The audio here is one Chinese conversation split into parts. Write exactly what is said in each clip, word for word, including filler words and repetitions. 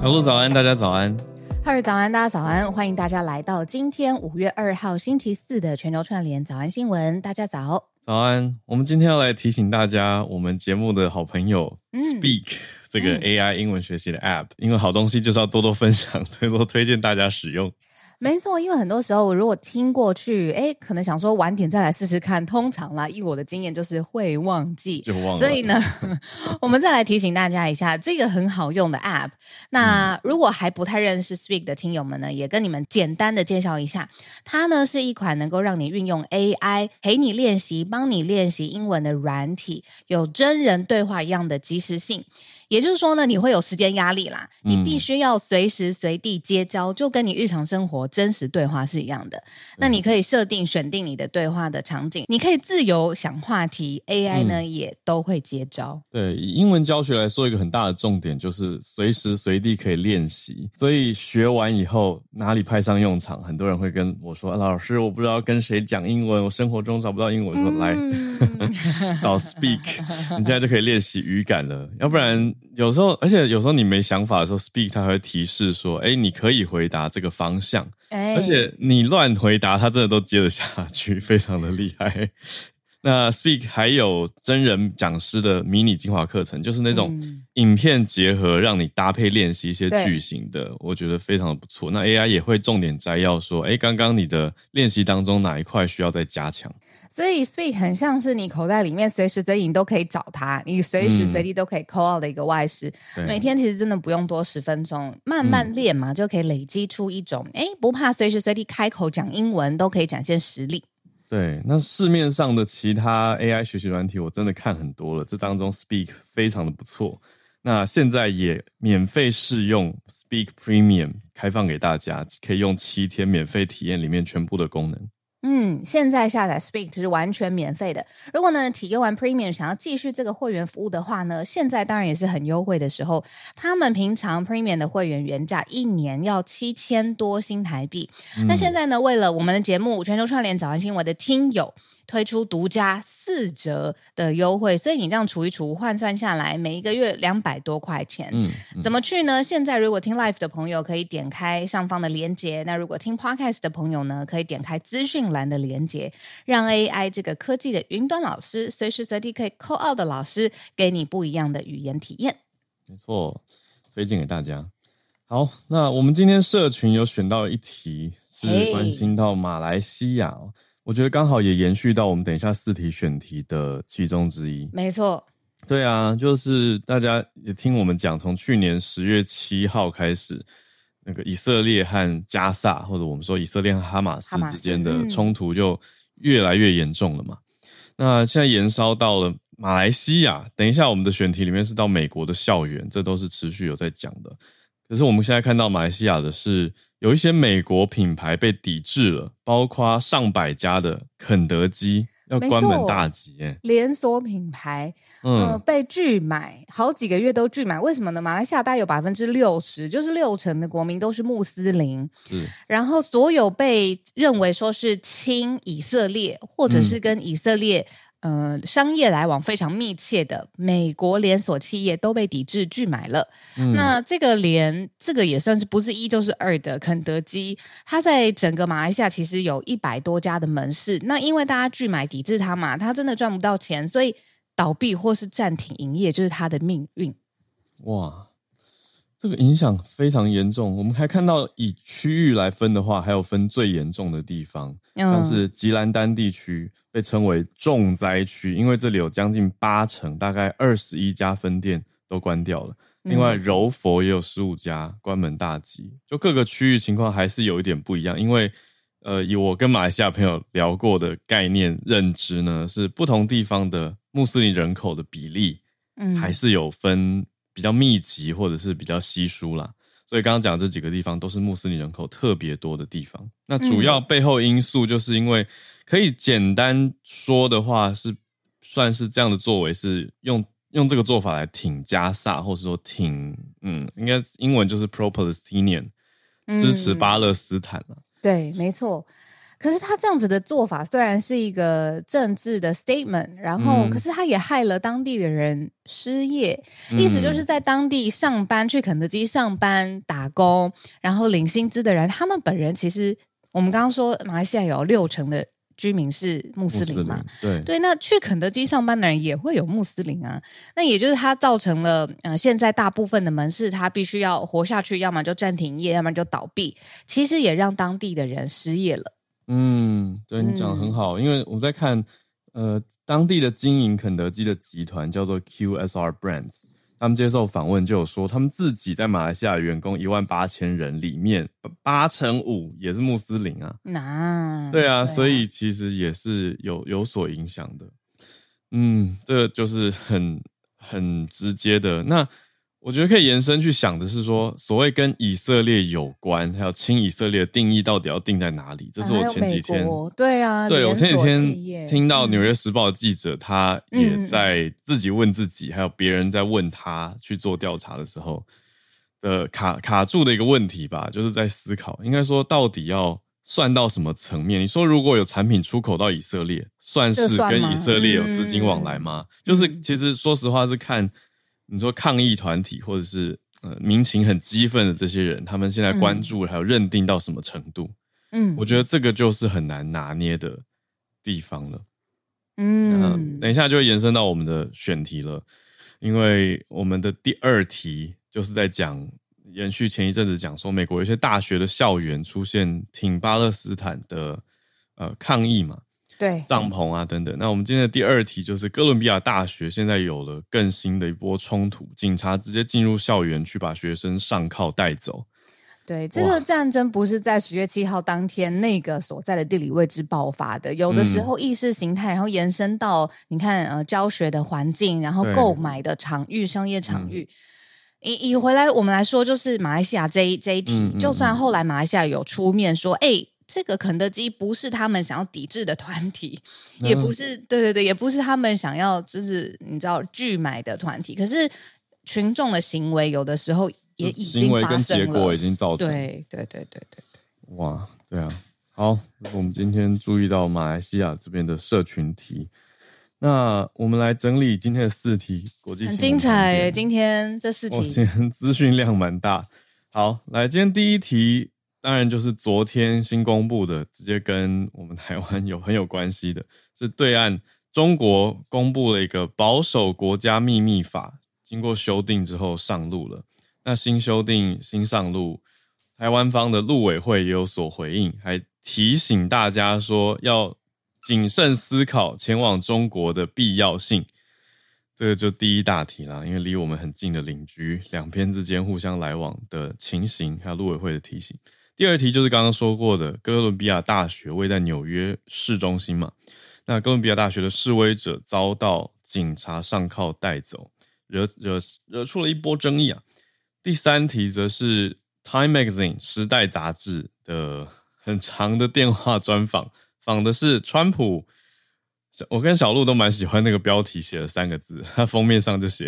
小鹿早安，大家早安。 哈尔早安，大家早安，欢迎大家来到今天五月二号星期四的全球串联早安新闻。大家早。 早安，我们今天要来提醒大家，我们节目的好朋友、嗯、Speak 这个 A I 英文学习的 App、嗯、因为好东西就是要多多分享，多多推荐大家使用。 没错，因为很多时候如果听过去，哎，可能想说晚点再来试试看，通常啦，以我的经验就是会忘记， 就忘了。 所以呢，我们再来提醒大家一下，这个很好用的 App。那如果还不太认识 Speak 的听友们呢，也跟你们简单的介绍一下，它呢是一款能够让你运用 A I 陪你练习、帮你练习英文的软体，有真人对话一样的即时性。也就是说呢，你会有时间压力啦，你必须要随时随地接招、嗯、就跟你日常生活真实对话是一样的。那你可以设定选定你的对话的场景，你可以自由想话题， A I 呢、嗯、也都会接招。 对，以英文教学来说，一个很大的重点就是随时随地可以练习，所以学完以后哪里派上用场，很多人会跟我说、啊、老师我不知道跟谁讲英文，我生活中找不到英文，我说、嗯、来找 Speak 你现在就可以练习语感了。要不然有时候，而且有时候你没想法的时候 Speak 它会提示说诶你可以回答这个方向、欸、而且你乱回答它真的都接得下去，非常的厉害。那 Speak 还有真人讲师的迷你精华课程，就是那种影片结合让你搭配练习一些句型的、嗯、我觉得非常的不错。那 A I 也会重点摘要说诶刚刚你的练习当中哪一块需要再加强。 所以 Speak 很像是你口袋里面随时随地你都可以找它，你随时随地都可以 call out 的一个外师、嗯、每天其实真的不用多十分钟，慢慢练嘛、嗯、就可以累积出一种诶不怕随时随地开口讲英文都可以展现实力。 对，那市面上的其他 A I 学习软体我真的看很多了，这当中 Speak 非常的不错。那现在也免费试用 Speak Premium 开放给大家，可以用七天免费体验里面全部的功能。 嗯，现在下载 Speak 是完全免费的。如果呢体验完 Premium 想要继续这个会员服务的话呢，现在当然也是很优惠的时候。他们平常 Premium 的会员原价一年要七千多新台币、嗯、那现在呢为了我们的节目全球串联早安新闻的听友推出独家四折的优惠，所以你这样除一除换算下来每一个月两百多块钱、嗯嗯、怎么去呢？现在如果听 Live 的朋友可以点开上方的连结，那如果听 Podcast 的朋友呢可以点开资讯栏的连结，让 A I 这个科技的云端老师随时随地可以 call out 的老师给你不一样的语言体验。 没错，推荐给大家。好，那我们今天社群有选到一题是关心到马来西亚、哦 hey. 我觉得刚好也延续到我们等一下四题选题的其中之一。 没错， 对啊，就是大家也听我们讲，从去年十月七号开始，那个以色列和加萨，或者我们说以色列和哈马斯之间的冲突就越来越严重了嘛、嗯、那现在延烧到了马来西亚，等一下我们的选题里面是到美国的校园，这都是持续有在讲的。可是我们现在看到马来西亚的是有一些美国品牌被抵制了，包括上百家的肯德基要关门大吉耶， 连锁品牌嗯、呃、被拒买好几个月都拒买。为什么呢？马来西亚大概有 百分之六十 就是六成的国民都是穆斯林，是然后所有被认为说是亲以色列或者是跟以色列、嗯呃，商业来往非常密切的美国连锁企业都被抵制拒买了、嗯、那这个连这个也算是不是一就是二的肯德基，它在整个马来西亚其实有一百多家的门市，那因为大家拒买抵制它嘛，它真的赚不到钱，所以倒闭或是暂停营业就是它的命运。 哇，这个影响非常严重。我们还看到以区域来分的话，还有分最严重的地方、嗯、像是吉兰丹地区被称为重灾区，因为这里有将近八成大概二十一家分店都关掉了，另外柔佛也有十五家关门大吉，就各个区域情况还是有一点不一样。因为呃，以我跟马来西亚朋友聊过的概念认知呢，是不同地方的穆斯林人口的比例嗯，还是有分比较密集或者是比较稀疏啦，所以刚刚讲这几个地方都是穆斯林人口特别多的地方。那主要背后因素就是因为可以简单说的话是算是这样的作为是用用这个做法来挺加萨，或是说挺嗯，应该英文就是 pro-Palestinian 支持巴勒斯坦啦、 嗯、对没错。 可是他这样子的做法虽然是一个政治的 statement， 然后、嗯、可是他也害了当地的人失业、嗯、意思就是在当地上班，去肯德基上班打工然后领薪资的人，他们本人其实我们刚刚说马来西亚有六成的居民是穆斯林嘛， 对对，那去肯德基上班的人也会有穆斯林啊，那也就是他造成了呃，现在大部分的门市他必须要活下去，要么就暂停业，要么就倒闭，其实也让当地的人失业了。 嗯，对，你讲得很好、嗯、因为我在看呃当地的经营肯德基的集团叫做 Q S R Brands， 他们接受访问就有说他们自己在马来西亚的员工一万八千人里面八成五也是穆斯林啊， 那对啊，对啊，所以其实也是有有所影响的。嗯，这个就是很很直接的。那我觉得可以延伸去想的是说，所谓跟以色列有关，还有亲以色列的定义到底要定在哪里？这是我前几天， 啊、对啊， 对我前几天听到《纽约时报》的记者、嗯，他也在自己问自己，嗯、还有别人在问他去做调查的时候的卡卡住的一个问题吧，就是在思考，应该说到底要算到什么层面？你说如果有产品出口到以色列，算是跟以色列有资金往来吗？嗯、就是其实说实话是看。你说抗议团体或者是呃民情很激愤的这些人，他们现在关注还有认定到什么程度？嗯，我觉得这个就是很难拿捏的地方了。嗯，呃、等一下就会延伸到我们的选题了，因为我们的第二题就是在讲延续前一阵子讲说，美国有些大学的校园出现挺巴勒斯坦的呃抗议嘛。 对， 帐篷啊等等。那我们今天的第二题就是哥伦比亚大学现在有了更新的一波冲突，警察直接进入校园去把学生上铐带走。 对，这个战争不是在十月七号当天那个所在的地理位置爆发的，有的时候意识形态，然后延伸到你看呃教学的环境，然后购买的场域、商业场域。以以回来我们来说，就是马来西亚这一这一题、嗯嗯嗯，就算后来马来西亚有出面说，哎、欸。这个肯德基不是他们想要抵制的团体，嗯、也不是对对对，也不是他们想要就是你知道拒买的团体。可是群众的行为有的时候也已经发生了，行为跟结果已经造成。 对对对对对对。 哇，对啊。好，我们今天注意到马来西亚这边的社群题，那我们来整理今天的四题国际新闻。 很精彩耶，今天这四题， 哦，今天资讯量蛮大。好，来，今天第一题。当然就是昨天新公布的，直接跟我们台湾有很有关系的，是对岸中国公布了一个保守国家秘密法，经过修订之后上路了。那新修订新上路，台湾方的陆委会也有所回应，还提醒大家说要谨慎思考前往中国的必要性。这个就第一大题啦，因为离我们很近的邻居，两边之间互相来往的情形，还有陆委会的提醒。第二题就是刚刚说过的，哥伦比亚大学位在纽约市中心嘛，那哥伦比亚大学的示威者遭到警察上铐带走，惹惹惹出了一波争议啊。第三题则是 Time Magazine 时代杂志的很长的电话专访，访的是川普。我跟小鹿都蛮喜欢那个标题写了三个字，他封面上就写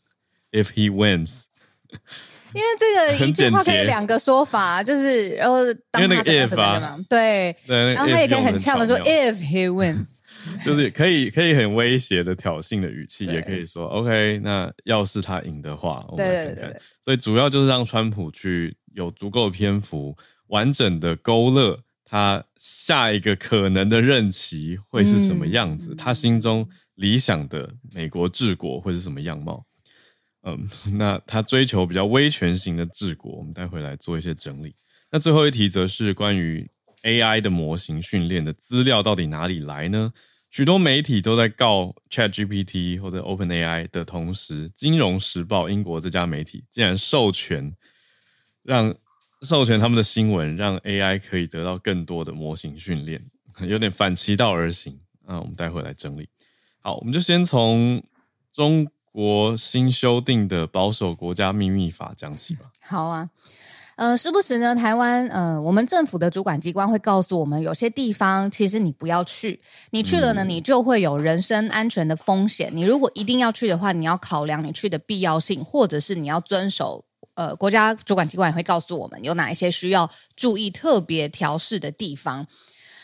If he wins。 因为这个一句话可以两个说法，就是然后当他怎样怎样嘛，对， 对， 然后他也可以很呛的说 if he wins， 就是可以可以很威胁的挑衅的语气，也可以说 OK， 那要是他赢的话，我们来看看。对对对对，所以主要就是让川普去有足够的篇幅，完整的勾勒他下一个可能的任期会是什么样子，嗯、他心中理想的美国治国会是什么样貌。嗯，那他追求比较威权型的治国，我们待会来做一些整理。那最后一题则是关于 A I 的模型训练的资料到底哪里来呢？许多媒体都在告 ChatGPT 或者 OpenAI 的同时，金融时报英国这家媒体竟然授权让授权他们的新闻，让 A I 可以得到更多的模型训练，有点反其道而行。那我们待会来整理。好，我们就先从中国新修订的保守国家秘密法讲起吧。 好啊，呃，时不时呢，台湾呃，我们政府的主管机关会告诉我们，有些地方其实你不要去，你去了呢，嗯、你就会有人身安全的风险。你如果一定要去的话，你要考量你去的必要性，或者是你要遵守。呃，国家主管机关也会告诉我们有哪一些需要注意特别调试的地方。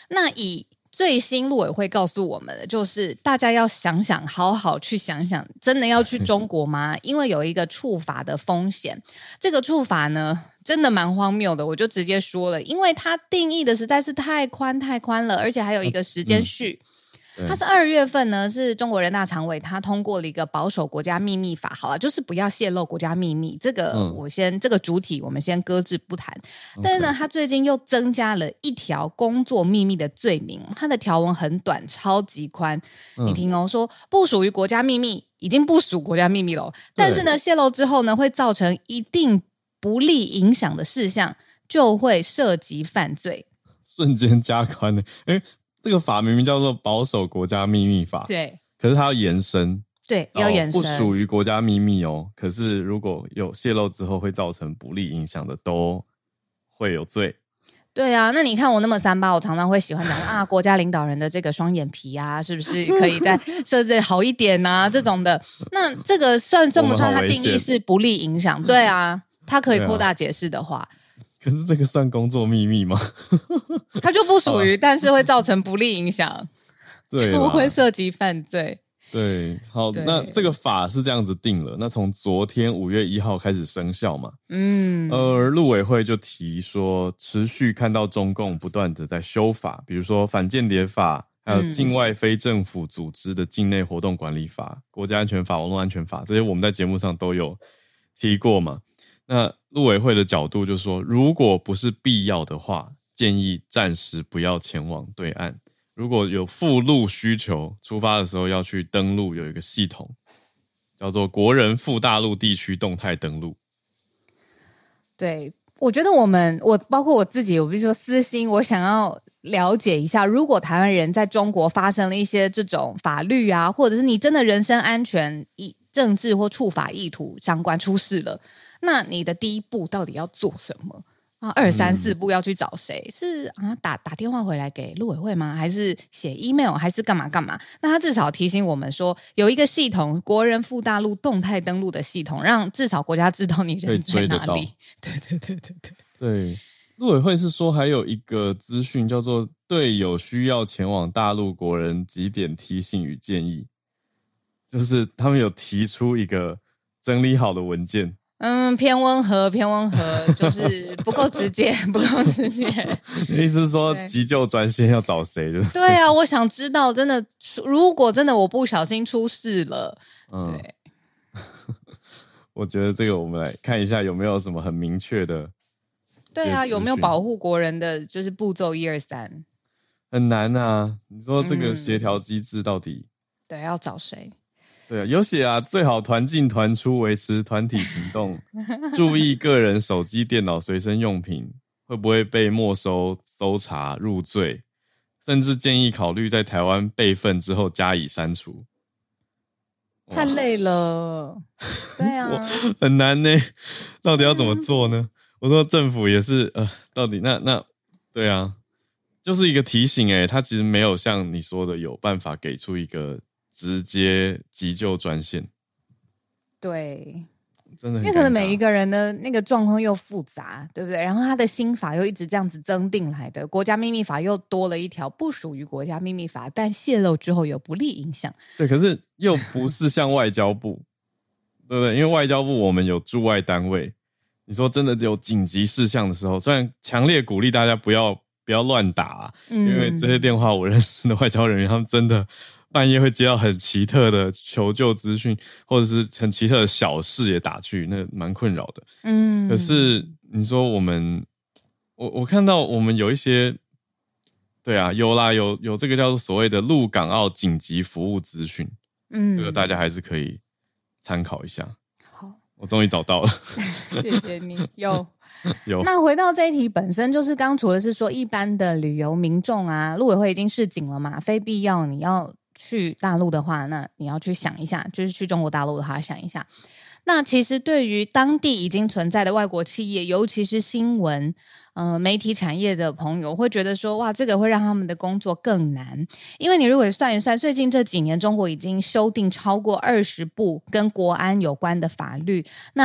那以最新陆委会告诉我们的就是大家要想想，好好去想想，真的要去中国吗？因为有一个触法的风险。这个触法呢真的蛮荒谬的，我就直接说了，因为它定义的实在是太宽太宽了，而且还有一个时间序、嗯、它是二月份呢，是中国人大常委他通过了一个保守国家秘密法，好了，就是不要泄露国家秘密，这个我先、嗯、这个主体我们先搁置不谈。但是呢，他最近又增加了一条工作秘密的罪名，它的条文很短，超级宽、嗯、你听哦，说不属于国家秘密，已经不属国家秘密了，但是呢泄露之后呢会造成一定不利影响的事项，就会涉及犯罪。 瞬间加宽了，诶，这个法明明叫做保守国家秘密法， 对， 可是它要延伸， 对，要延伸， 不属于国家秘密哦。可是如果有泄露之后会造成不利影响的，都会有罪。 对啊，那你看我那么三八，我常常会喜欢讲啊，国家领导人的这个双眼皮啊，是不是可以再设置好一点啊？这种的，那这个算算不算它定义是不利影响？对啊，它可以扩大解释的话。 可是这个算工作秘密吗？ 它就不属于，但是会造成不利影响，就会涉及犯罪。 对，好，那这个法是这样子定了，那从昨天五月一号开始生效嘛，嗯，而陆委会就提说，持续看到中共不断的在修法，比如说反间谍法，还有境外非政府组织的境内活动管理法、国家安全法、网络安全法，这些我们在节目上都有提过嘛。那陆委会的角度就是说，如果不是必要的话，建议暂时不要前往对岸。如果有赴陆需求，出发的时候要去登陆，有一个系统叫做国人赴大陆地区动态登陆。 对，我觉得我们，我包括我自己，我比如说私心，我想要了解一下，如果台湾人在中国发生了一些这种法律啊，或者是你真的人身安全、政治或触法意图相关出事了，那你的第一步到底要做什么？啊，二三四步要去找谁？嗯、是啊，打打电话回来给陆委会吗？还是写 email？ 还是干嘛干嘛？那他至少提醒我们说，有一个系统，国人赴大陆动态登陆的系统，让至少国家知道你人在哪里。对对对对对对，陆委会是说还有一个资讯叫做对有需要前往大陆国人几点提醒与建议，就是他们有提出一个整理好的文件。 嗯，偏温和，偏温和，就是不够直接，不够直接。 意思是说急救专线要找谁？ 对啊，我想知道，真的，如果真的我不小心出事了，嗯、对。 我觉得这个我们来看一下有没有什么很明确的。 对啊，有没有保护国人的就是步骤一二三？ 很难啊，你说这个协调机制到底、嗯？ 对，要找谁？ 对啊，有写啊，最好团进团出，维持团体行动，注意个人手机、电脑、随身用品会不会被没收、搜查、入罪，甚至建议考虑在台湾备份之后加以删除。 太累了，对啊， 很难呢，到底要怎么做呢？嗯、我说政府也是，呃，到底那那，对啊，就是一个提醒诶，他其实没有像你说的有办法给出一个直接急救专线。 对， 真的很， 因为可能每一个人的那个状况又复杂，对不对？然后他的新法又一直这样子增订来的，国家秘密法又多了一条不属于国家秘密法，但泄露之后有不利影响。 对，可是又不是像外交部，对不对？因为外交部我们有驻外单位，你说真的有紧急事项的时候，虽然强烈鼓励大家不要不要乱打、啊嗯，因为这些电话我认识的外交人员，他们真的半夜会接到很奇特的求救资讯，或者是很奇特的小事也打去，那蛮困扰的。嗯，可是你说我们，我我看到我们有一些，对啊，有啦，有有这个叫做所谓的陆港澳紧急服务资讯，嗯，这个大家还是可以参考一下。好，我终于找到了， 谢谢你。有有。 那回到这一题本身，就是刚除了是说一般的旅游民众啊，陆委会已经示警了嘛，非必要你要去大陆的话，那你要去想一下，就是去中国大陆的话想一下。那其实对于当地已经存在的外国企业，尤其是新闻呃媒体产业的朋友，会觉得说哇，这个会让他们的工作更难。因为你如果算一算，最近这几年中国已经修订超过二十部跟国安有关的法律，那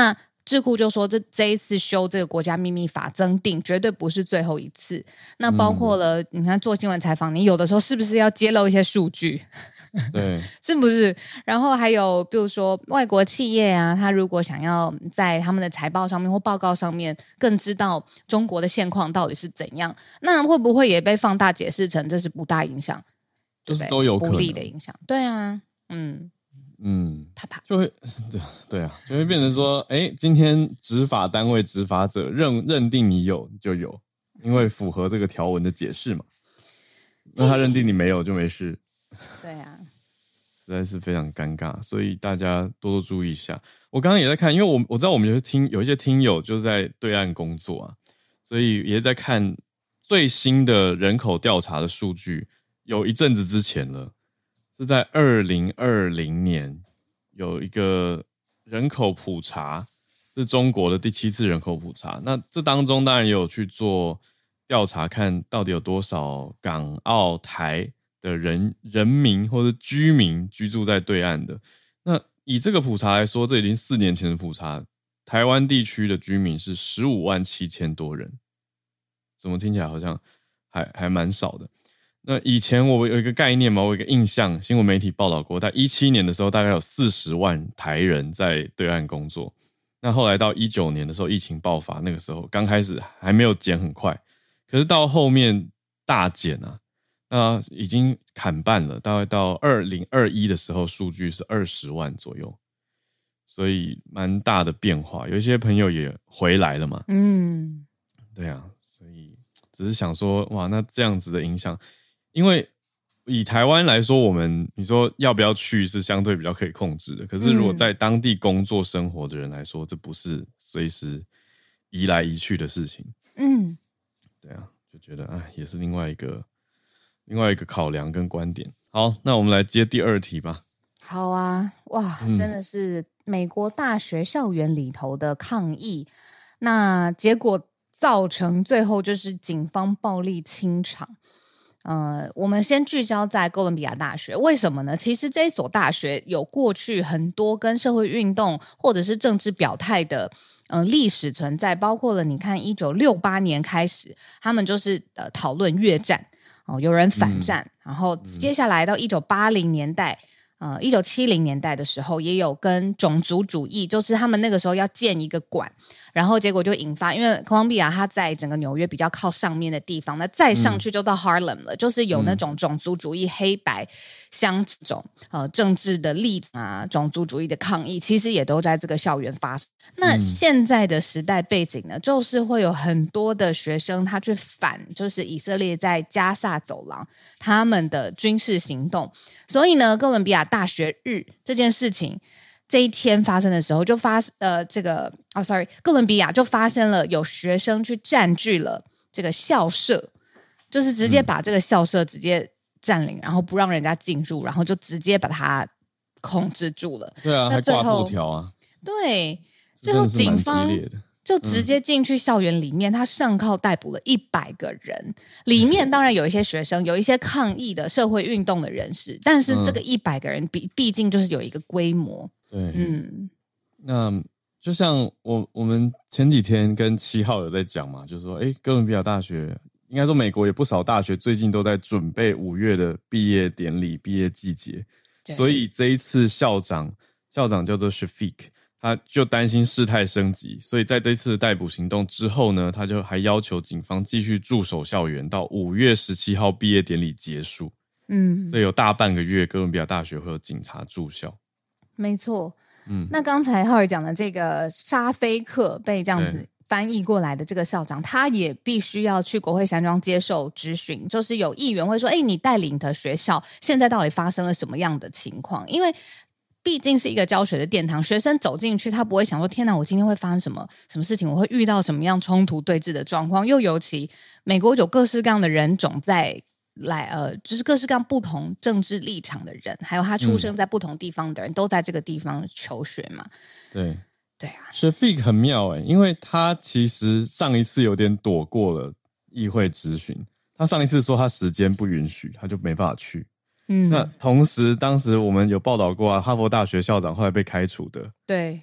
智库就说这这一次修这个国家秘密法增订绝对不是最后一次，那包括了、嗯、你看做新闻采访，你有的时候是不是要揭露一些数据？ 对， 是不是？然后还有比如说外国企业啊，他如果想要在他们的财报上面或报告上面更知道中国的现况到底是怎样，那会不会也被放大解释成这是不大影响， 就是都有可能不利的影响？对啊，嗯嗯， 啪啪就会对对啊，就会变成说，哎，今天执法单位执法者认认定你有就有，因为符合这个条文的解释嘛。那他认定你没有就没事。 对啊， 实在是非常尴尬，所以大家多多注意一下。我刚刚也在看，因为我我知道我们有些听有一些听友就在对岸工作啊，所以也在看最新的人口调查的数据。有一阵子之前了，是在二零二零年有一个人口普查，是中国的第七次人口普查。那这当中当然也有去做调查，看到底有多少港澳台的人人民或者居民居住在对岸的。那以这个普查来说，这已经四年前的普查，台湾地区的居民是十五万七千多人，怎么听起来好像还还蛮少的。那以前我有一个概念嘛，我有一个印象，新闻媒体报道过，在一七年的时候，大概有四十万台人在对岸工作。那后来到一九年的时候，疫情爆发，那个时候刚开始还没有减很快，可是到后面大减啊。那已经砍半了，大概到二零二一的时候，数据是二十万左右，所以蛮大的变化。有一些朋友也回来了嘛，嗯，对啊，所以只是想说，哇，那这样子的影响，因为以台湾来说，我们你说要不要去是相对比较可以控制的，可是如果在当地工作生活的人来说，这不是随时移来移去的事情。嗯，对啊，就觉得哎，也是另外一个。另外一个考量跟观点。好，那我们来接第二题吧。 好啊，哇，嗯、真的是美国大学校园里头的抗议，那结果造成最后就是警方暴力清场。呃，我们先聚焦在哥伦比亚大学，为什么呢？其实这一所大学有过去很多跟社会运动或者是政治表态的呃历史存在，包括了你看一九六八年开始，他们就是呃讨论越战。哦，有人反战，嗯、然后接下来到一九八零年代，呃，一九七零年代的时候，也有跟种族主义，就是他们那个时候要建一个馆，然后结果就引发，因为哥伦比亚它在整个纽约比较靠上面的地方，那再上去就到 Harlem 了，嗯、就是有那种种族主义、黑白相这种呃政治的立场啊，种族主义的抗议，其实也都在这个校园发生。那现在的时代背景呢，就是会有很多的学生他去反，就是以色列在加萨走廊他们的军事行动，所以呢，哥伦比亚大学日这件事情。这一天发生的时候，就发呃这个哦 ，sorry， 哥伦比亚就发生了有学生去占据了这个校舍，就是直接把这个校舍直接占领，嗯、然后不让人家进入，然后就直接把它控制住了。 对啊，还挂布条啊。 对，最后警方就直接进去校园里面，嗯、他上铐逮捕了一百个人，里面当然有一些学生，有一些抗议的社会运动的人士，但是这个一百个人毕毕竟就是有一个规模。 对，嗯，那就像我我们前几天跟七号有在讲嘛，就是说，哎，哥伦比亚大学，应该说美国也不少大学最近都在准备五月的毕业典礼、毕业季节，所以这一次校长校长叫做 Shafiq， 他就担心事态升级，所以在这次的逮捕行动之后呢，他就还要求警方继续驻守校园到五月十七号毕业典礼结束。嗯，所以有大半个月，哥伦比亚大学会有警察驻校。 没错，嗯，那刚才浩尔讲的这个沙菲克被这样子翻译过来的这个校长，他也必须要去国会山庄接受质询，就是有议员会说，哎，你带领的学校现在到底发生了什么样的情况？因为毕竟是一个教学的殿堂，学生走进去，他不会想说，天哪，我今天会发生什么什么事情，我会遇到什么样冲突对峙的状况，又尤其美国有各式各样的人种在来呃，就是各式各样不同政治立场的人，还有他出生在不同地方的人，嗯、都在这个地方求学嘛。 对， 对啊 ，Shafiq 很妙哎，因为他其实上一次有点躲过了议会质询，他上一次说他时间不允许，他就没办法去。嗯，那同时当时我们有报道过啊，哈佛大学校长后来被开除的。 对，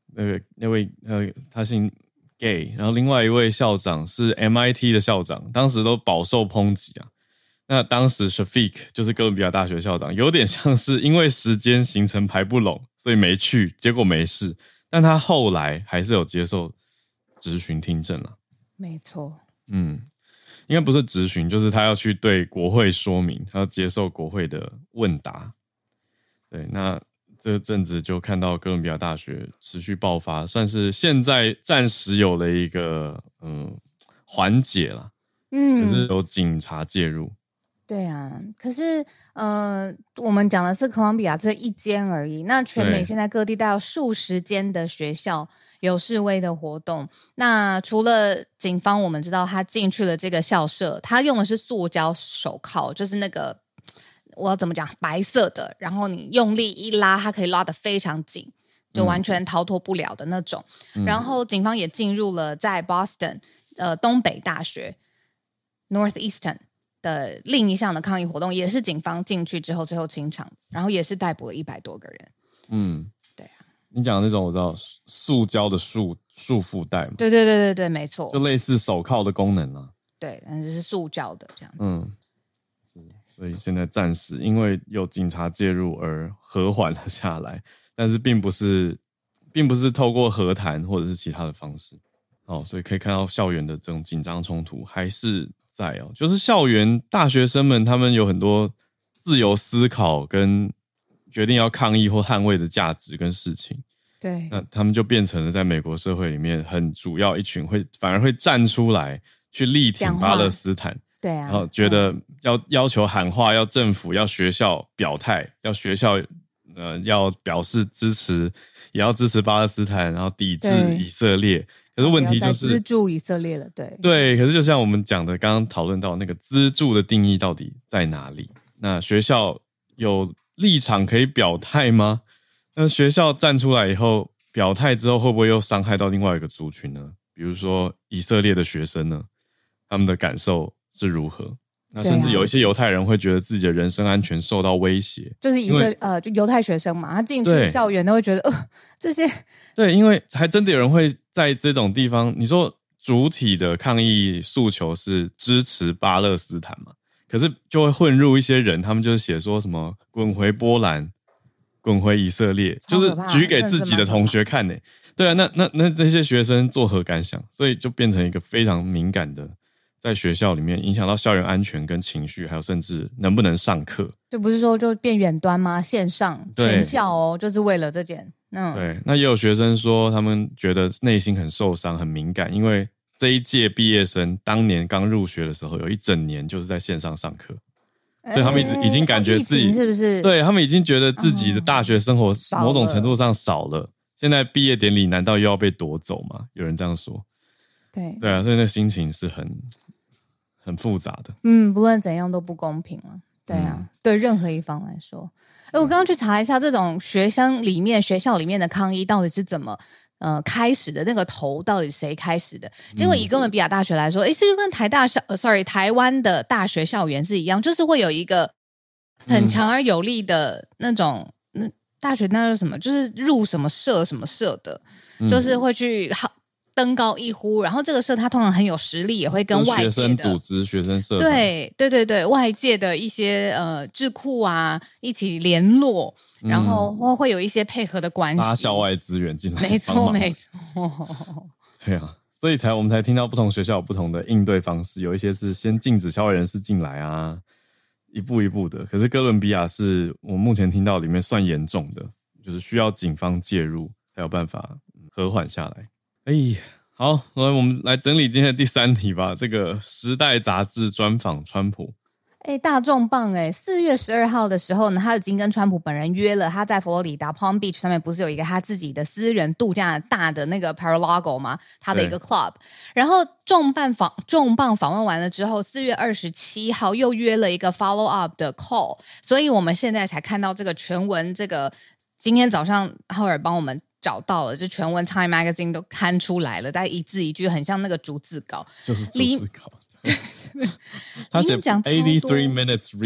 那个那位呃，他姓 Gay， 然后另外一位校长是 M I T 的校长，当时都饱受抨击啊。那当时 Shafiq 就是哥伦比亚大学校长，有点像是因为时间行程排不拢，所以没去，结果没事。但他后来还是有接受质询听证了。 没错， 嗯。应该不是质询，就是他要去对国会说明，他要接受国会的问答。对，那这阵子就看到哥伦比亚大学持续爆发，算是现在暂时有了一个嗯缓解啦。嗯，可是有警察介入。 对啊，可是呃，我们讲的是哥伦比亚这一间而已，那全美现在各地大概有数十间的学校有示威的活动。那除了警方，我们知道他进去了这个校舍，他用的是塑胶手铐，就是那个我要怎么讲，白色的，然后你用力一拉，它可以拉得非常紧，就完全逃脱不了的那种。嗯、然后警方也进入了在 Boston 呃东北大学 Northeastern 的另一项的抗议活动，也是警方进去之后最后清场，然后也是逮捕了一百多个人。嗯。 你讲的那种我知道，塑胶的束束缚带嘛？ 对对对对对，没错， 就类似手铐的功能啊。 对，但是是塑胶的这样子。 嗯，所以现在暂时因为有警察介入而和缓了下来，但是并不是，并不是透过和谈或者是其他的方式。哦，所以可以看到校园的这种紧张冲突还是在哦，就是校园大学生们他们有很多自由思考跟决定要抗议或捍卫的价值跟事情， 对， 那他们就变成了在美国社会里面很主要一群会反而会站出来去力挺巴勒斯坦， 对啊， 然后觉得要要求喊话，要政府要学校表态，要学校呃要表示支持，也要支持巴勒斯坦，然后抵制以色列。可是问题就是资助以色列了，对对，可是就像我们讲的，刚刚讨论到那个资助的定义到底在哪里？那学校有立场可以表态吗？那学校站出来以后表态之后，会不会又伤害到另外一个族群呢？比如说以色列的学生呢，他们的感受是如何？那甚至有一些犹太人会觉得自己的人身安全受到威胁， 就是以色呃，就犹太学生嘛，他进去校园都会觉得呃这些对，因为还真的有人会在这种地方，你说主体的抗议诉求是支持巴勒斯坦嘛？可是就会混入一些人，他们就是写说什么滚回波兰，滚回以色列，就是举给自己的同学看呢、欸。对啊，那那那那些学生作何感想？所以就变成一个非常敏感的，在学校里面影响到校园安全跟情绪，还有甚至能不能上课。 就不是说就变远端吗？线上全校哦，就是为了这件。嗯， 对。那也有学生说，他们觉得内心很受伤、很敏感，因为这一届毕业生当年刚入学的时候，有一整年就是在线上上课，所以他们一直已经感觉自己、 欸、是不是？ 对，他们已经觉得自己的大学生活某种程度上少了。嗯、现在毕业典礼难道又要被夺走吗？有人这样说。 对对啊，所以那心情是很很复杂的。 嗯，不论怎样都不公平了。对啊，嗯、对任何一方来说。哎，我刚刚去查一下，这种学生里面、学校里面的抗议到底是怎么呃开始的？那个头到底谁开始的？结果以哥伦比亚大学来说，哎、嗯，是就跟台大校、呃、，sorry， 台湾的大学校园是一样，就是会有一个很强而有力的那种，嗯，大学那是什么？就是入什么社什么社的，嗯、就是会去登高一呼，然后这个社他通常很有实力，也会跟外界的学生组织、学生社对对对对外界的一些呃智库啊一起联络，嗯、然后会有一些配合的关系， 拉校外资源进来， 没错没错。 对啊，所以才我们才听到不同学校有不同的应对方式，有一些是先禁止校外人士进来啊，一步一步的。可是哥伦比亚是我目前听到里面算严重的，就是需要警方介入才有办法和缓下来。哎，好，来我们来整理今天的第三题吧。这个《时代》杂志专访川普， 哎，大重磅哎！四月十二号的时候呢，他已经跟川普本人约了，他在佛罗里达 Palm Beach 上面不是有一个他自己的私人度假大的那个 Paralago 吗？他的一个 club。然后重磅访重磅访问完了之后，四月二十七号又约了一个 follow up 的 call， 所以我们现在才看到这个全文。这个今天早上浩尔帮我们找到了，这全文 Time Magazine 都刊出来了，但一字一句很像那个逐字稿， 就是逐字稿。对，他写 eighty-three minutes read，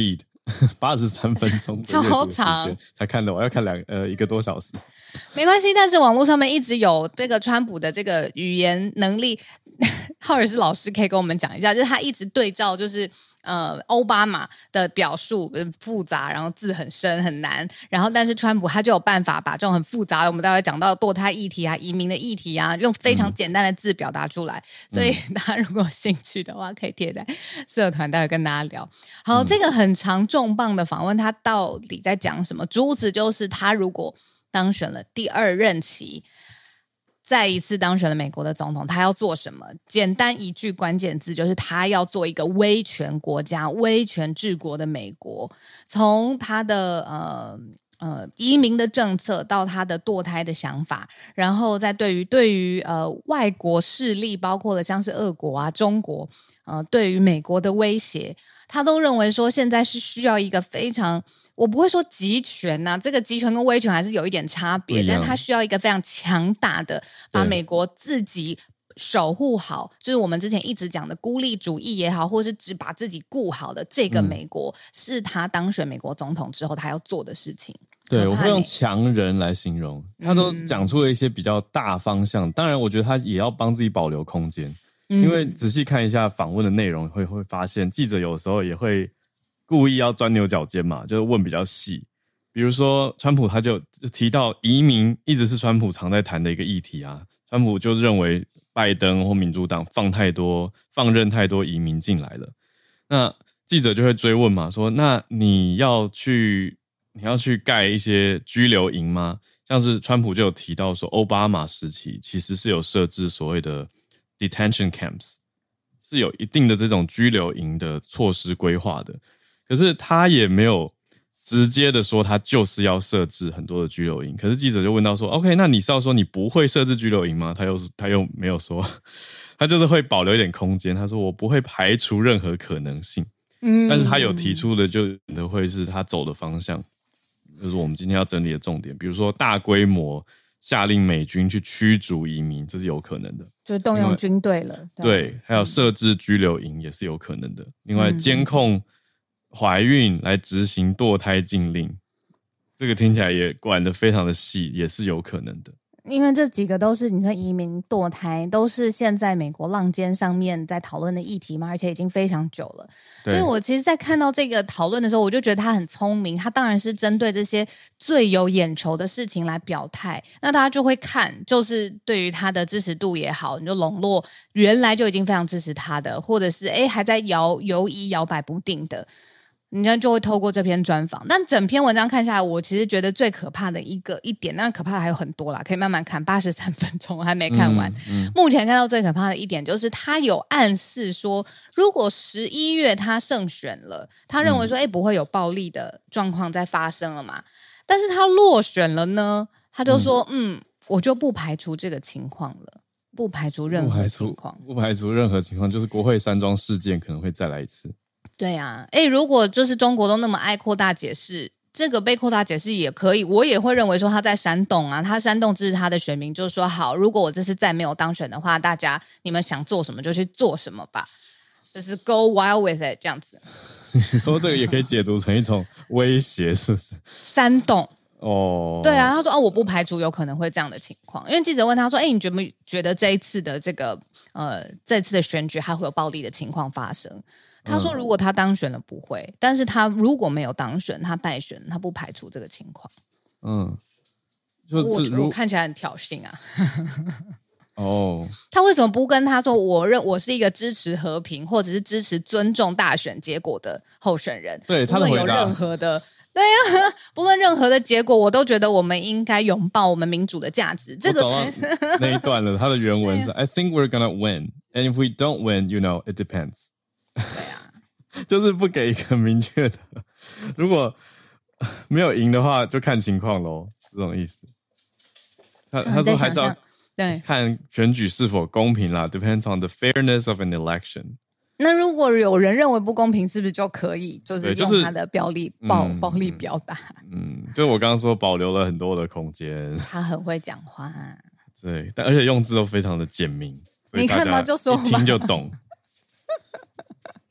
八十三分钟的阅读时间才看的，我要看两呃一个多小时。 没关系，但是网络上面一直有这个川普的这个语言能力，浩尔斯老师可以跟我们讲一下，就是他一直对照就是呃奥巴马的表述复杂，然后字很深很难，然后但是川普他就有办法把这种很复杂的，我们待会讲到堕胎议题啊、移民的议题啊，用非常简单的字表达出来。嗯、所以大家如果有兴趣的话，可以贴在社团，待会跟大家聊。好，嗯、这个很长重磅的访问，他到底在讲什么？主旨就是他如果当选了第二任期，再一次当选了美国的总统，他要做什么？简单一句关键字就是他要做一个威权国家、威权治国的美国。从他的呃呃移民的政策到他的堕胎的想法，然后再对于对于呃外国势力，包括了像是俄国啊、中国，呃对于美国的威胁，他都认为说现在是需要一个非常。我不会说集权啊，这个集权跟威权还是有一点差别，但它需要一个非常强大的把美国自己守护好，就是我们之前一直讲的孤立主义也好，或是只把自己顾好的这个美国、嗯、是他当选美国总统之后他要做的事情。 对，我会用强人来形容，他都讲出了一些比较大方向、嗯、当然我觉得他也要帮自己保留空间、嗯、因为仔细看一下访问的内容会会发现记者有时候也会故意要钻牛角尖嘛，就是问比较细。比如说川普他就提到移民一直是川普常在谈的一个议题啊，川普就认为拜登或民主党放太多放任太多移民进来了。那记者就会追问嘛，说那你要去你要去盖一些居留营吗？像是川普就有提到说奥巴马时期其实是有设置所谓的 detention camps， 是有一定的这种居留营的措施规划的。可是他也没有直接的说他就是要设置很多的居留营，可是记者就问到说 OK 那你是要说你不会设置居留营吗？他又他又没有说，他就是会保留一点空间，他说我不会排除任何可能性、嗯、但是他有提出的就会是他走的方向，就是我们今天要整理的重点，比如说大规模下令美军去驱逐移民，这是有可能的， 就是动用军队了。 对, 对，还有设置居留营也是有可能的、嗯、另外监控怀孕来执行堕胎禁令，这个听起来也管得非常的细，也是有可能的。 因为这几个都是你说移民堕胎都是现在美国浪尖上面在讨论的议题嘛，而且已经非常久了。所以我其实在看到这个讨论的时候，我就觉得他很聪明，他当然是针对这些最有眼球的事情来表态，那大家就会看，就是对于他的支持度也好，你就笼络原来就已经非常支持他的，或者是诶还在摇犹疑摇摆不定的，你就会透过这篇专访。但整篇文章看下来，我其实觉得最可怕的一个一点，当然可怕的还有很多啦，可以慢慢看，八十三分钟我还没看完、嗯嗯、目前看到最可怕的一点就是他有暗示说如果十一月他胜选了，他认为说、嗯、诶不会有暴力的状况再发生了嘛，但是他落选了呢，他就说 嗯, 嗯我就不排除这个情况了，不排除任何情况， 不排除任何情况，就是国会山庄事件可能会再来一次。 对啊，诶如果就是中国都那么爱扩大解释，这个被扩大解释也可以，我也会认为说他在煽动啊，他煽动支持他的选民，就是说好，如果我这次再没有当选的话，大家你们想做什么就去做什么吧，就是 go wild with it 这样子。 你说这个也可以解读成一种威胁，是不是？ 煽动哦， 对啊，他说哦，我不排除有可能会这样的情况，因为记者问他说，哎，你觉不觉得这一次的这个呃这次的选举还会有暴力的情况发生？他说如果他当选了不会、嗯、但是他如果没有当选，他败选，他不排除这个情况。嗯，就是我, 我看起来很挑衅啊。哦，他为什么不跟他说我认我是一个支持和平或者是支持尊重大选结果的候选人？ 对，他的回答不论有任何的对呀、啊，不论任何的结果，我都觉得我们应该拥抱我们民主的价值。这个才那一段了，他的原文是、啊、I think we're gonna win, and if we don't win, you know, it depends。对啊，就是不给一个明确的，如果没有赢的话，就看情况咯，这种意思。他他说还是要对看选举是否公平啦 ，depends on the fairness of an election。 那如果有人认为不公平，是不是就可以就是用他的暴力、就是、暴、嗯、暴力表达？ 嗯，就我刚刚说保留了很多的空间。 他很会讲话， 对，但而且用字都非常的简明， 你看嘛，就说嘛， 一听就懂。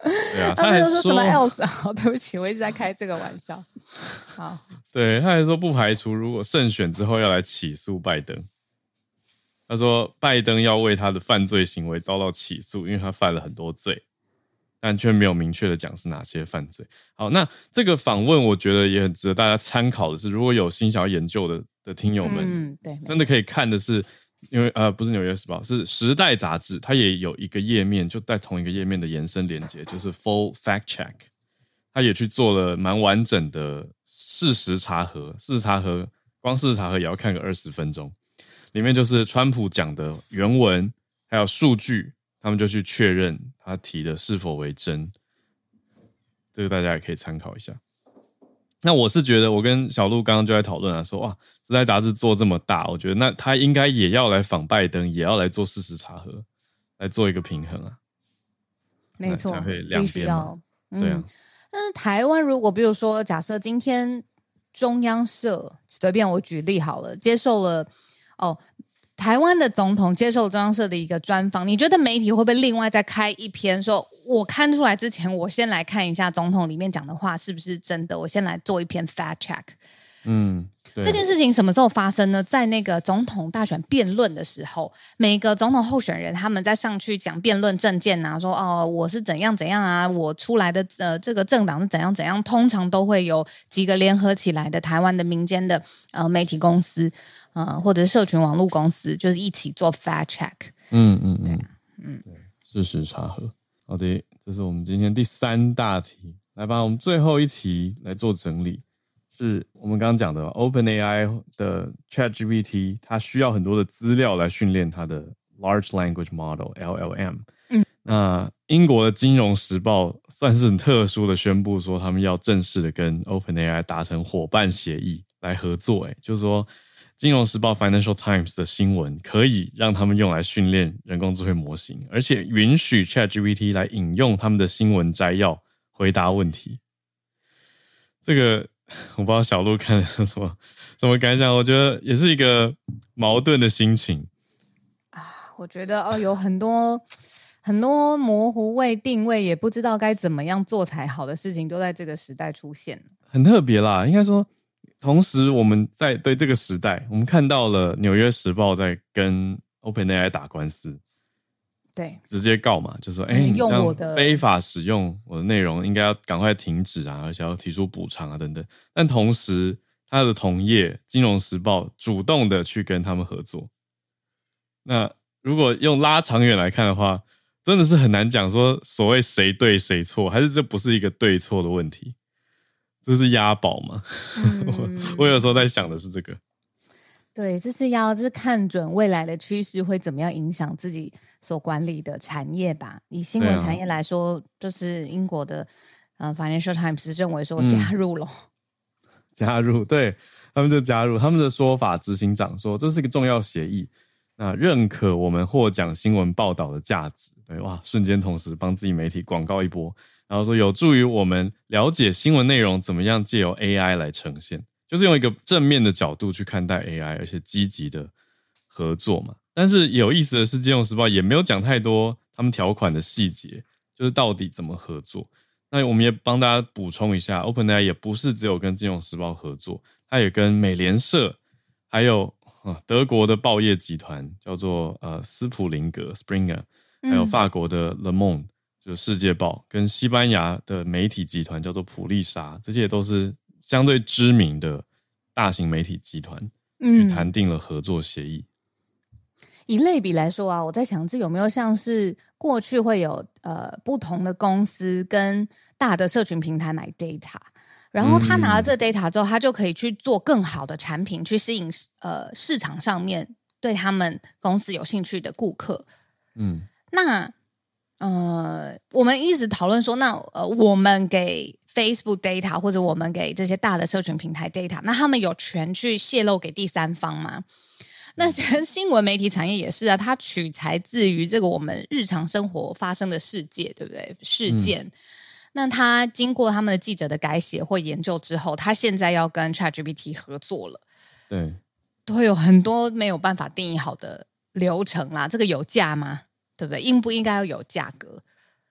对啊， 他们还都说什么 else？ 好，对不起，我一直在开这个玩笑。好， 对，他还说不排除如果胜选之后要来起诉拜登。他说拜登要为他的犯罪行为遭到起诉，因为他犯了很多罪，但却没有明确的讲是哪些犯罪。好，那这个访问我觉得也很值得大家参考的是，如果有心想要研究的的听友们， 嗯，对， 真的可以看的是，因为呃不是纽约时报，是时代杂志，它也有一个页面，就在同一个页面的延伸连结，就是 Full Fact Check， 他也去做了蛮完整的事实查核，事实查核光事实查核也要看个二十分钟。里面就是川普讲的原文还有数据，他们就去确认他提的是否为真，这个大家也可以参考一下。那我是觉得我跟小鹿刚刚就在讨论啊，说哇时代杂志做这么大，我觉得那他应该也要来访拜登，也要来做事实查核，来做一个平衡啊。 没错， 才会两边嘛。对啊、嗯、 但是台湾如果比如说假设今天中央社随便我举例好了，接受了哦，台湾的总统接受中央社的一个专访，你觉得媒体会不会另外再开一篇说，我看出来之前，我先来看一下总统里面讲的话是不是真的，我先来做一篇 fact check。嗯，这件事情什么时候发生呢？在那个总统大选辩论的时候，每个总统候选人他们在上去讲辩论政见啊，说哦我是怎样怎样啊，我出来的呃这个政党是怎样怎样，通常都会有几个联合起来的台湾的民间的呃媒体公司，呃或者是社群网络公司，就是一起做 fact check。嗯嗯嗯， 嗯，对，事实查核。好的，这是我们今天第三大题，来吧，我们最后一题来做整理。是我们刚刚讲的 OpenAI 的 ChatGPT， 它需要很多的资料来训练它的 Large Language Model L L M。嗯，那英国的金融时报算是很特殊的宣布说，他们要正式的跟 OpenAI 达成伙伴协议来合作。哎，就是说，金融时报 Financial Times 的新闻可以让他们用来训练人工智慧模型，而且允许 ChatGPT 来引用他们的新闻摘要回答问题。这个我不知道小鹿看了什么什么感想，我觉得也是一个矛盾的心情啊。我觉得哦，有很多很多模糊未定位，也不知道该怎么样做才好的事情，都在这个时代出现， 很特别啦。应该说，同时我们在对这个时代，我们看到了《纽约时报》在跟 OpenAI 打官司。 对， 直接告嘛，就说哎、欸，你这样非法使用我的内容，应该要赶快停止啊，而且要提出补偿啊等等。但同时，他的同业《金融时报》主动的去跟他们合作。那如果用拉长远来看的话，真的是很难讲说所谓谁对谁错，还是这不是一个对错的问题，这是押宝嘛？嗯、我我有时候在想的是这个。 对，这是要就是看准未来的趋势会怎么样影响自己所管理的产业吧。以新闻产业来说，啊、就是英国的呃 Financial Times 认为说加入了、 嗯，加入，对，他们就加入。他们的说法，执行长说这是一个重要协议，那认可我们获奖新闻报道的价值。对，哇，瞬间同时帮自己媒体广告一波，然后说有助于我们了解新闻内容怎么样借由 A I 来呈现。就是用一个正面的角度去看待 A I， 而且积极的合作嘛。但是有意思的是，金融时报也没有讲太多他们条款的细节，就是到底怎么合作。那我们也帮大家补充一下 ，OpenAI 也不是只有跟金融时报合作，它也跟美联社，还有、啊、德国的报业集团叫做呃斯普林格 Springer， 还有法国的 Le Monde， 就是世界报，跟西班牙的媒体集团叫做普利莎，这些都是相对知名的大型媒体集团去谈定了合作协议。 嗯、以类比来说啊，我在想这有没有像是过去会有呃不同的公司跟大的社群平台买 data， 然后他拿了这 data 之后，他就可以去做更好的产品，去吸引呃市场上面对他们公司有兴趣的顾客。嗯，那呃我们一直讨论说，那呃我们给Facebook data 或者我们给这些大的社群平台 data， 那他们有权去泄露给第三方吗？那新闻媒体产业也是啊，它取材自于这个我们日常生活发生的世界，对不对？事件。嗯、那它经过他们的记者的改写或研究之后，它现在要跟 ChatGPT 合作了。 对， 都会有很多没有办法定义好的流程啦。这个有价吗？对不对？应不应该要有价格？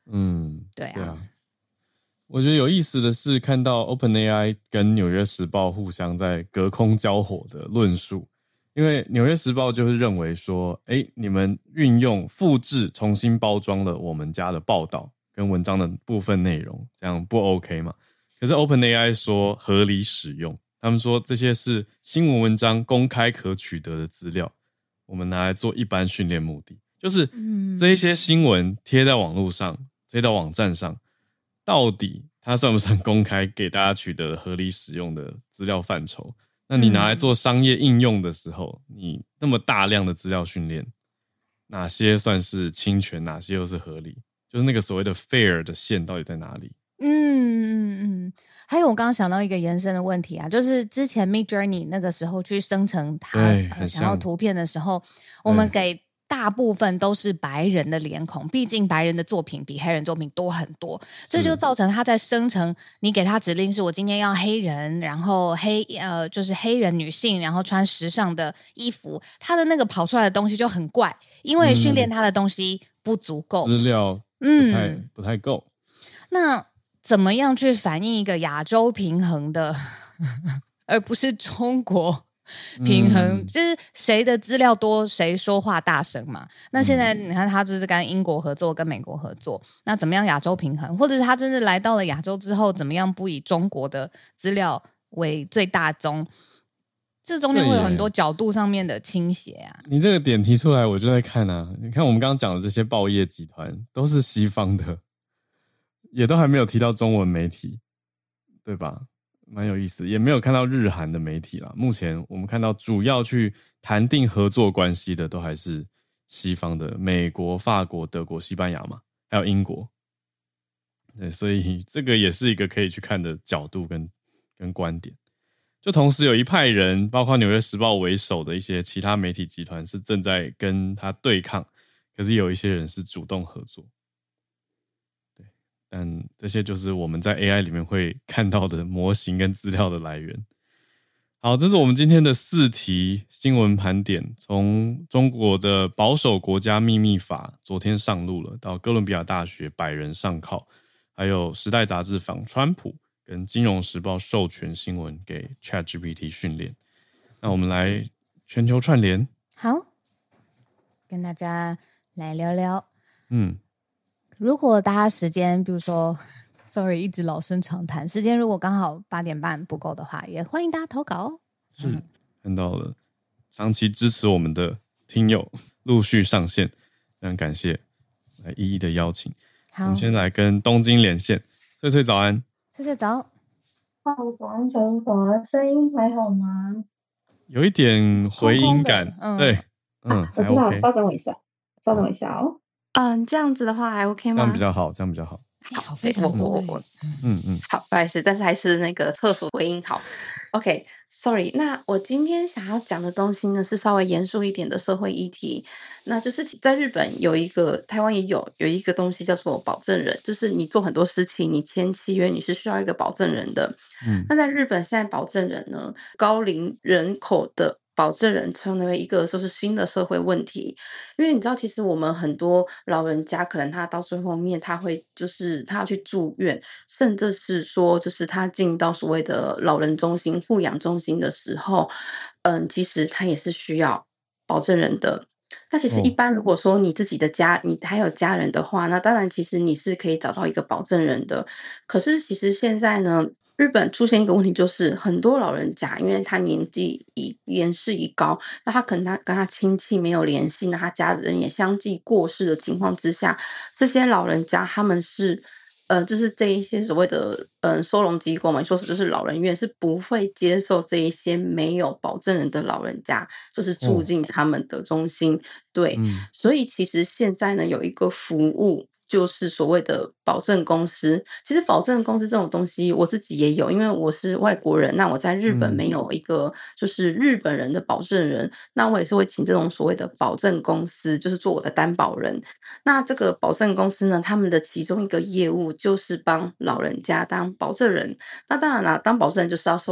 嗯， 对啊， 对啊。我觉得有意思的是，看到 OpenAI 跟纽约时报互相在隔空交火的论述，因为纽约时报就是认为说，哎，你们运用复制重新包装了我们家的报道跟文章的部分内容，这样不 OK 嘛？可是 OpenAI 说合理使用，他们说这些是新闻文章公开可取得的资料，我们拿来做一般训练目的，就是这一些新闻贴在网络上，贴到网站上。到底它算不算公开给大家取得合理使用的资料范畴？那你拿来做商业应用的时候，嗯、你那么大量的资料训练，哪些算是侵权，哪些又是合理？就是那个所谓的 fair 的线到底在哪里？ 嗯嗯嗯，还有我刚刚想到一个延伸的问题啊，就是之前 Midjourney 那个时候去生成它呃想要图片的时候，我们给大部分都是白人的脸孔，毕竟白人的作品比黑人作品多很多，这就造成他在生成，你给他指令是我今天要黑人，然后黑呃就是黑人女性，然后穿时尚的衣服，他的那个跑出来的东西就很怪，因为训练他的东西不足够， 资料不太、嗯、不太够。 那怎么样去反映一个亚洲平衡的，而不是中国？平衡、嗯、就是谁的资料多谁说话大声嘛。那现在你看他就是跟英国合作跟美国合作，那怎么样亚洲平衡，或者是他真的来到了亚洲之后怎么样不以中国的资料为最大宗，这中间会有很多角度上面的倾斜啊。 你这个点提出来我就在看啊，你看我们刚刚讲的这些报业集团都是西方的，也都还没有提到中文媒体，对吧？蛮有意思，也没有看到日韩的媒体啦。目前我们看到主要去谈定合作关系的都还是西方的，美国、法国、德国、西班牙嘛，还有英国。对，所以这个也是一个可以去看的角度跟跟观点。就同时有一派人，包括纽约时报为首的一些其他媒体集团是正在跟他对抗，可是有一些人是主动合作。但这些就是我们在 A I 里面会看到的模型跟资料的来源。好，这是我们今天的四题新闻盘点，从中国的保守国家秘密法昨天上路了，到哥伦比亚大学百人上铐，还有时代杂志访川普，跟金融时报授权新闻给 ChatGPT 训练。那我们来全球串联， 好，跟大家来聊聊。嗯。如果大家时间，比如说 ，sorry， 一直老生常谈，时间如果刚好八点半不够的话，也欢迎大家投稿哦。 是，看到了，长期支持我们的听友陆续上线，非常感谢，来一一的邀请。好，我们先来跟东京连线，翠翠早安。 翠翠早。 哦，早安，小鹿早安，声音还好吗？ 有一点回音感，空空嗯对，嗯， 啊、我知道，稍等我一下，稍等我一下哦。嗯，这样子的话还 OK 吗？ 这样比较好，这样比较好。 好，非常多。 我嗯嗯，好，不好意思，但是还是那个厕所回音好。OK，Sorry， 那我今天想要讲的东西呢是稍微严肃一点的社会议题。那就是在日本有一个，台湾也有有一个东西叫做保证人，就是你做很多事情，你签契约你是需要一个保证人的。嗯，那在日本现在保证人呢，高龄人口的保证人成为一个就是新的社会问题，因为你知道，其实我们很多老人家可能他到最后面他会就是他要去住院，甚至是说就是他进到所谓的老人中心、护养中心的时候，嗯，其实他也是需要保证人的。那其实一般如果说你自己的家，你还有家人的话，那当然其实你是可以找到一个保证人的。可是其实现在呢，日本出现一个问题，就是很多老人家，因为他年纪已年事已高，那他可能他跟他亲戚没有联系，那他家人也相继过世的情况之下，这些老人家他们是。呃，就是这一些所谓的呃收容机构嘛，说是就是老人院是不会接受这一些没有保证人的老人家，就是住进他们的中心。哦、对、嗯，所以其实现在呢有一个服务。就是所谓的保证公司，其实保证公司这种东西我自己也有，因为我是外国人，那我在日本没有一个就是日本人的保证人，嗯、那我也是会请这种所谓的保证公司，就是做我的担保人。那这个保证公司呢，他们的其中一个业务就是帮老人家当保证人。那当然啦，当保证人就是要收取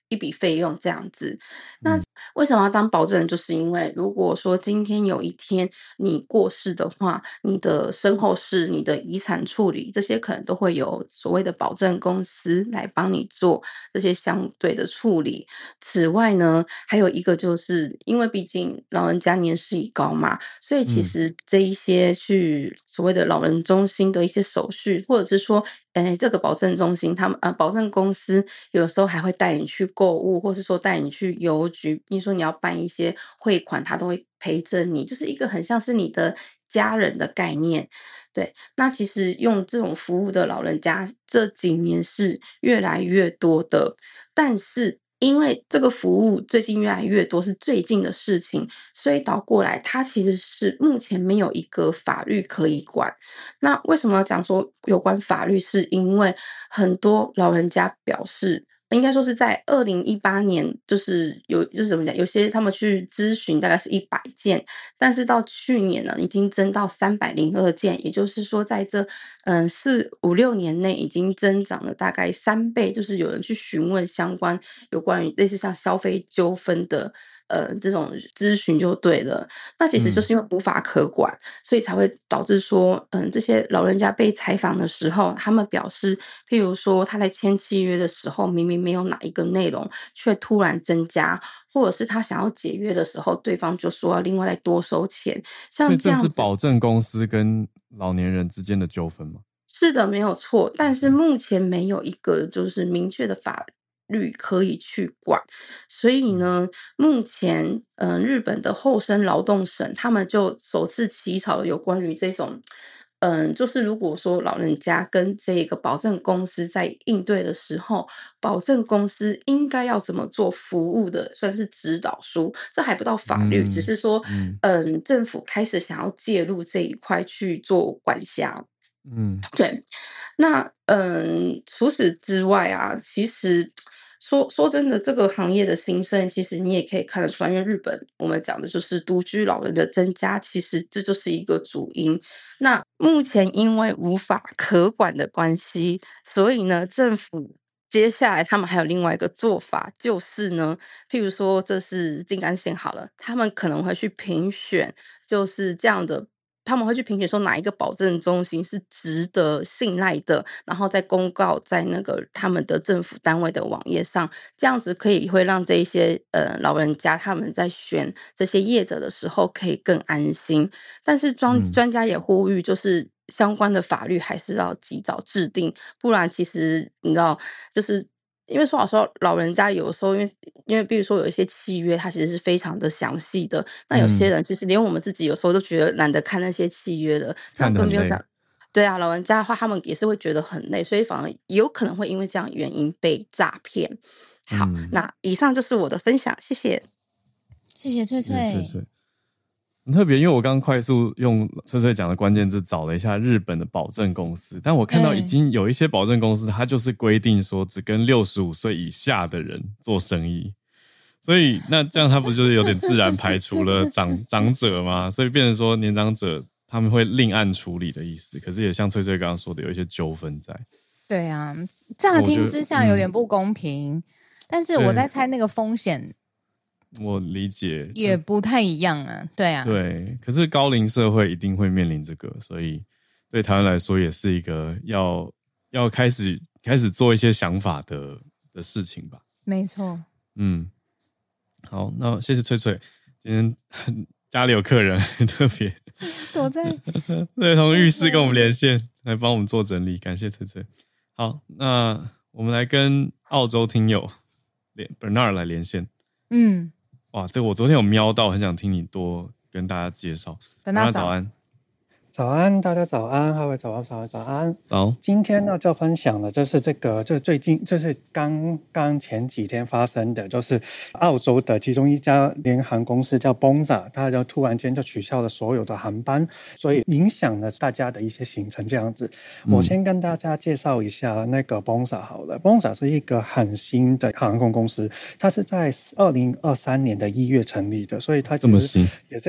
一笔费用这样子。那为什么要当保证人？就是因为如果说今天有一天你过世的话，你的身后事、你的遗产处理这些可能都会有所谓的保证公司来帮你做这些相对的处理。此外呢，还有一个就是因为毕竟老人家年事已高嘛，所以其实这一些去所谓的老人中心的一些手续，或者是说，哎，这个保证中心他们呃保证公司有的时候还会带你去购物，或是说带你去邮局，比如说你要办一些汇款，他都会陪着你，就是一个很像是你的家人的概念。对，那其实用这种服务的老人家这几年是越来越多的，但是因为这个服务最近越来越多，是最近的事情，所以倒过来，它其实是目前没有一个法律可以管。那为什么要讲说有关法律？是因为很多老人家表示，应该说是在二零一八年，就是有就是怎么讲，有些他们去咨询大概是一百件，但是到去年呢，已经增到三百零二件，也就是说在这嗯四五六年内已经增长了大概三倍，就是有人去询问相关有关于类似像消费纠纷的呃这种咨询就对了。那其实就是因为无法可管，所以才会导致说，嗯，这些老人家被采访的时候，他们表示，譬如说他在签契约的时候，明明没有哪一个内容，却突然增加，或者是他想要解约的时候，对方就说要另外再多收钱， 所以这是像这样子。 保证公司跟老年人之间的纠纷吗？ 是的，没有错，但是目前没有一个就是明确的法律可以去管，所以呢，目前呃日本的厚生劳动省他们就首次起草了有关于这种。嗯，就是如果说老人家跟这个保证公司在应对的时候，保证公司应该要怎么做服务的，算是指导书。这还不到法律，只嗯是说， 嗯嗯，政府开始想要介入这一块去做管辖。 嗯对，那嗯，除此之外啊，其实说说真的，这个行业的兴盛，其实你也可以看得出来，因为日本我们讲的就是独居老人的增加，其实这就是一个主因。那目前因为无法可管的关系，所以呢，政府接下来他们还有另外一个做法，就是呢，譬如说这是静冈县好了，他们可能会去评选，就是这样的。他们会去评选说哪一个保证中心是值得信赖的，然后再公告在那个他们的政府单位的网页上，这样子可以会让这一些呃老人家他们在选这些业者的时候可以更安心。但是专嗯专家也呼吁，就是相关的法律还是要及早制定，不然其实你知道，就是因为说老实话，老人家有时候因为因为比如说有一些契约，它其实是非常的详细的，那有些嗯， 人其实连我们自己有时候都觉得懒得看那些契约了，那看得很累。 更不用讲。对啊，老人家的话，他们也是会觉得很累，所以反而也有可能会因为这样原因被诈骗。好， 嗯， 那以上就是我的分享，谢谢。 谢谢翠谢谢翠翠。 翠。很特别，因为我刚刚快速用翠翠讲的关键字找了一下日本的保证公司，但我看到已经有一些保证公司，它就是规定说只跟六十五岁以下的人做生意，所以那这样它不就是有点自然排除了长长者吗？所以变成说年长者他们会另案处理的意思。可是也像翠翠刚刚说的，有一些纠纷在。 对啊，乍听之下有点不公平，嗯、但是我在猜那个风险。 我理解， 也不太一样啊，对啊， 对。可是高龄社会一定会面临这个，所以对台湾来说也是一个要要开始开始做一些想法的的事情吧。 没错， 嗯，好，那谢谢翠翠，今天家里有客人，很特别， 躲在对，从浴室跟我们连线，来帮我们做整理，感谢翠翠。好，那我们来跟澳洲听友连 Bernard 来连线。嗯。哇，这个我昨天有瞄到，很想听你多跟大家介绍。 等他早安， 早安，大家早安，各位早安，早安，早安。 早。 今天呢，就分享的就是这个，就最近，这是刚刚前几天发生的，就是澳洲的其中一家联航公司叫 Bonza， 它就突然间就取消了所有的航班，所以影响了大家的一些行程这样子。嗯、我先跟大家介绍一下那个 Bonza 好了 ，Bonza 是一个很新的航空公司，它是在二零二三年的一月成立的，所以它其实也是。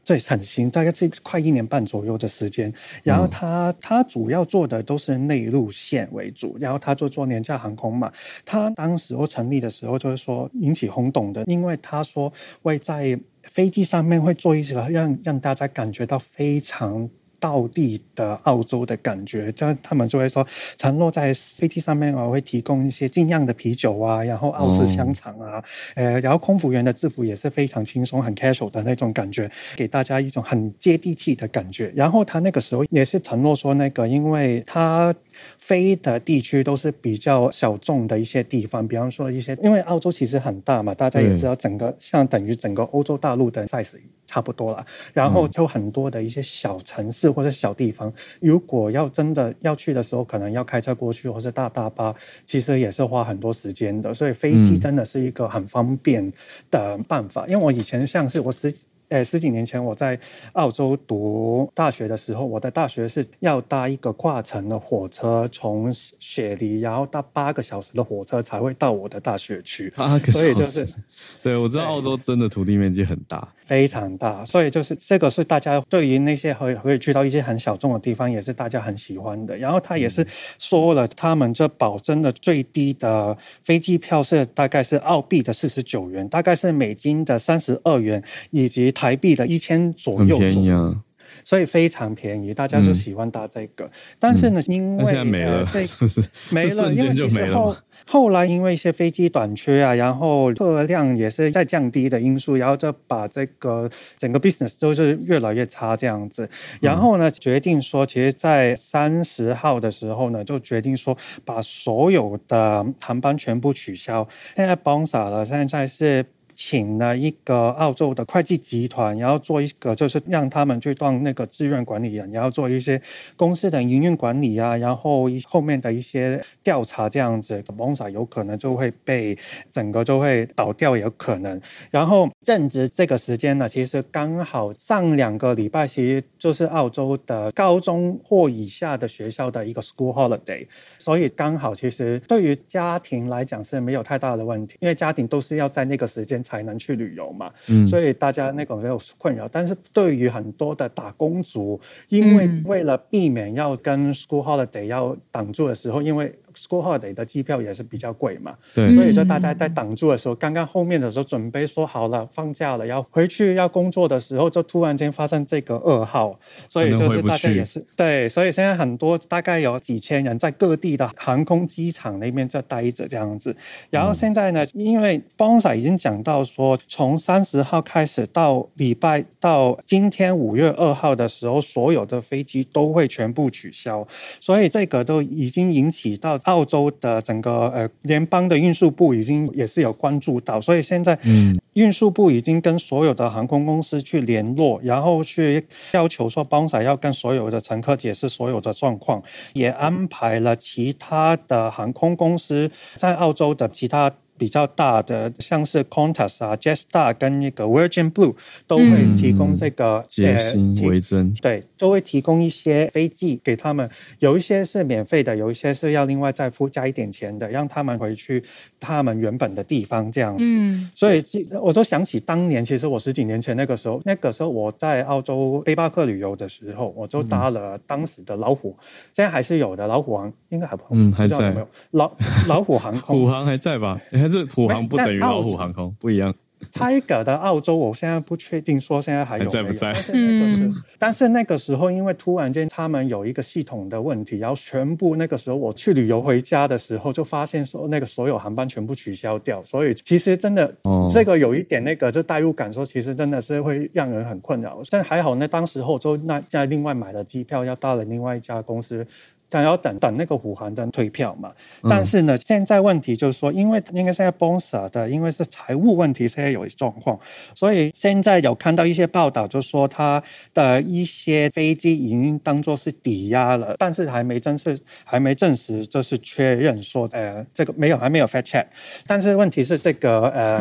对，很新，大概是快一年半左右的时间。然后他、嗯、他主要做的都是内陆线为主，然后他就做廉价航空嘛。他当时候成立的时候就是说引起轰动的，因为他说会在飞机上面会做一些让让大家感觉到非常道地的澳洲的感觉，就他们就会说承诺在飞机上面啊会提供一些精酿的啤酒啊，然后澳式香肠啊、哦呃、然后空服员的制服也是非常轻松很 casual 的那种感觉，给大家一种很接地气的感觉。然后他那个时候也是承诺说那个因为他飞的地区都是比较小众的一些地方，比方说一些因为澳洲其实很大嘛，大家也知道整个像等于整个欧洲大陆的 size 差不多了，然后就很多的一些小城市或者小地方，如果要真的要去的时候可能要开车过去或是大大巴，其实也是花很多时间的，所以飞机真的是一个很方便的办法、嗯、因为我以前像是我十呃，十几年前我在澳洲读大学的时候，我的大学是要搭一个跨城的火车，从雪梨然后搭八个小时的火车才会到我的大学区。 八个小时， 所以就是对，我知道澳洲真的土地面积很大， 非常大，所以就是这个是大家对于那些可以可以去到一些很小众的地方，也是大家很喜欢的。然后他也是说了，他们这保证的最低的飞机票是大概是澳币的四十九元，大概是美金的三十二元，以及台币的一千左右， 很便宜啊， 所以非常便宜，大家就喜欢搭这个。嗯、但是呢，因为现在没了， 呃、这是不是没了， 瞬间就没了后后来因为一些飞机短缺啊，然后客量也是在降低的因素，然后就把这个整个 business 都是越来越差这样子。然后呢，决定说，其实在三十号的时候呢，就决定说把所有的航班全部取消。现在 Bonza 了，现在是请了一个澳洲的会计集团，然后做一个就是让他们去当那个志愿管理人，然后做一些公司的营运管理啊，然后后面的一些调查这样子。Bonza 有可能就会被整个就会倒掉，也有可能。然后正值这个时间呢，其实刚好上两个礼拜其实就是澳洲的高中或以下的学校的一个 school holiday， 所以刚好其实对于家庭来讲是没有太大的问题，因为家庭都是要在那个时间才能去旅游嘛、嗯、所以大家那个没有困扰。但是对于很多的打工族，因为为了避免要跟 school holiday 要挡住的时候，因为 school holiday 的机票也是比较贵嘛，对，所以就大家在挡住的时候，刚刚后面的时候准备说好了放假了要回去要工作的时候，就突然间发生这个噩耗，所以就是大家也是对，所以现在很多大概有几千人在各地的航空机场那边就待着这样子。然后现在呢，因为 Bonza 已经讲到说从三十号开始到礼拜到今天五月二号的时候，所有的飞机都会全部取消，所以这个都已经引起到澳洲的整个呃联邦的运输部已经也是有关注到，所以现在嗯运输部已经跟所有的航空公司去联络，然后去要求说 Bonza 要跟所有的乘客解释所有的状况，也安排了其他的航空公司在澳洲的其他比较大的像是 Qantas 啊 Jetstar 跟那个 Virgin Blue 都会提供这个节薪为真、呃、 对，都会提供一些飞机给他们，有一些是免费的，有一些是要另外再付加一点钱的，让他们回去他们原本的地方这样子、嗯、所以我就想起当年其实我十几年前那个时候那个时候我在澳洲背包客旅游的时候，我就搭了当时的老虎、嗯、现在还是有的，老虎航应该还不嗯还在有没有老老虎航空虎航还在吧？这虎航不等于老虎航空，不一样。 Tiger 的澳洲我现在不确定说现在还有没有， 还在不在？ 但是那个是、嗯、但是那个时候因为突然间他们有一个系统的问题，然后全部那个时候我去旅游回家的时候就发现说那个所有航班全部取消掉，所以其实真的、哦、这个有一点那个就代入感，说其实真的是会让人很困扰。但还好呢，当时候就那再另外买了机票要到了另外一家公司，但要等等那个虎航的退票嘛、嗯、但是呢现在问题就是说因为应该现在 Bonza 的因为是财务问题现在有状况，所以现在有看到一些报道就说他的一些飞机已经当作是抵押了，但是还没正式还没证实就是确认说呃这个没有还没有 fact check， 但是问题是这个呃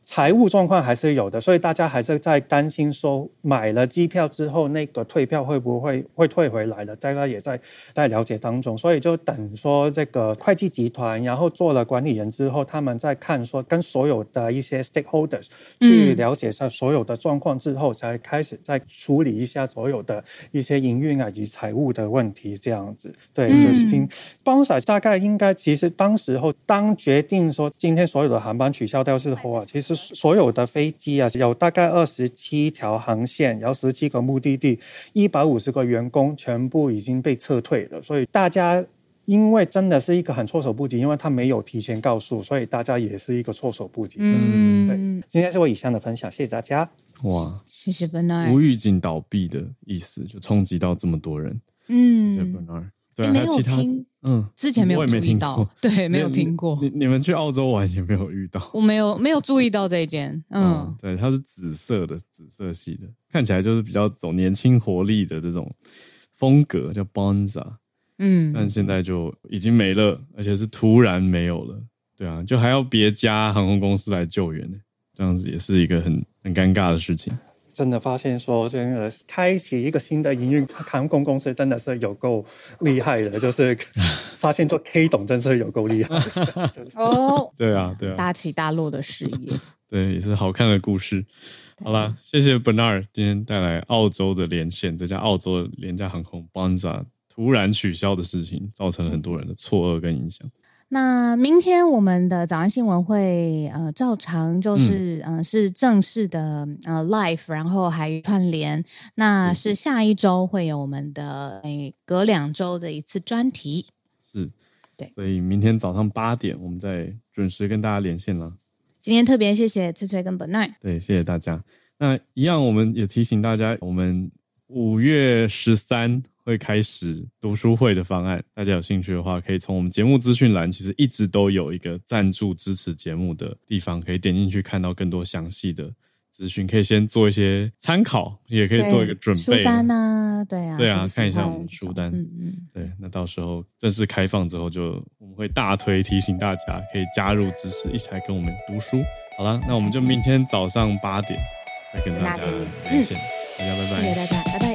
财务状况还是有的，所以大家还是在担心说买了机票之后那个退票会不会会退回来了，大家也在在了解当中，所以就等说这个会计集团然后做了管理人之后，他们在看说跟所有的一些 stakeholders 去了解下所有的状况之后、嗯、才开始再处理一下所有的一些营运啊以及财务的问题这样子。对，嗯、就是今 Bonza 大概应该其实当时候当决定说今天所有的航班取消掉之后啊，其实所有的飞机啊，有大概二十七条航线，有十七个目的地，一百五十个员工全部已经被撤退了。所以大家因为真的是一个很措手不及，因为他没有提前告诉，所以大家也是一个措手不及。嗯，对。今天是我以上的分享，谢谢大家。 哇， 谢谢 Bernard。 无预警倒闭的意思，就冲击到这么多人。 嗯， 谢谢 Bernard。对、 啊，没有听，嗯，之前没有注意到，对，没有听过。 你 你, 你们去澳洲玩也没有遇到？ 我没有没有注意到这一件，嗯， 哦、对，它是紫色的，紫色系的，看起来就是比较走年轻活力的这种风格，叫 Bonza， 嗯，但现在就已经没了，而且是突然没有了，对啊，就还要别家航空公司来救援，这样子也是一个很很尴尬的事情。 真的发现说，真的开启一个新的营运航空公司真的是有够厉害的，就是发现做 K 董真是有够厉害的哦， 对啊，对啊， 大起大落的事业， 对，也是好看的故事。好啦，谢谢 Bernard 今天带来澳洲的连线，这家澳洲的廉价航空 Bonza 突然取消的事情，造成了很多人的错愕跟影响。 那明天我们的早安新闻会呃照常就是嗯、呃、是正式的呃 live， 然后还串联。那是下一周会有我们的每隔两周的一次专题。 是， 对， 所以明天早上八点我们再准时跟大家连线啦。 今天特别谢谢翠翠跟 Bernard。 对，谢谢大家。那一样我们也提醒大家，我们五月十三会开始读书会的方案，大家有兴趣的话可以从我们节目资讯栏其实一直都有一个赞助支持节目的地方，可以点进去看到更多详细的资讯，可以先做一些参考，也可以做一个准备。 书单啊，对啊， 对啊，看一下我们书单。嗯嗯，对，那到时候正式开放之后就我们会大推提醒大家可以加入支持，一起来跟我们读书。好了，那我们就明天早上八点再跟大家连线。嗯、大家拜拜， 谢谢大家，拜拜。